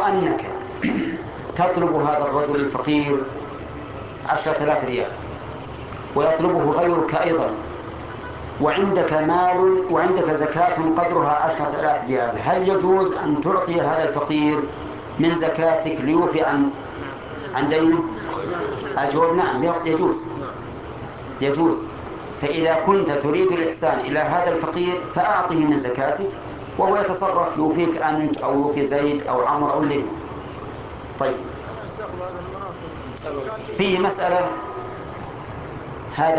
أنك تطلب هذا الرجل الفقير 10,000 ريال ويطلبه غيرك أيضا، وعندك مال وعندك زكاة قدرها 10,000 ريال، هل يجوز أن تعطي هذا الفقير من زكاتك ليوفي عن دينه؟ الجواب نعم، يجوز. فإذا كنت تريد الإحسان إلى هذا الفقير فأعطه من زكاتك وهو يتصرف، يوفيك أنت أو يوفي زيد أو عمر أو الليل. طيب، فيه مسألة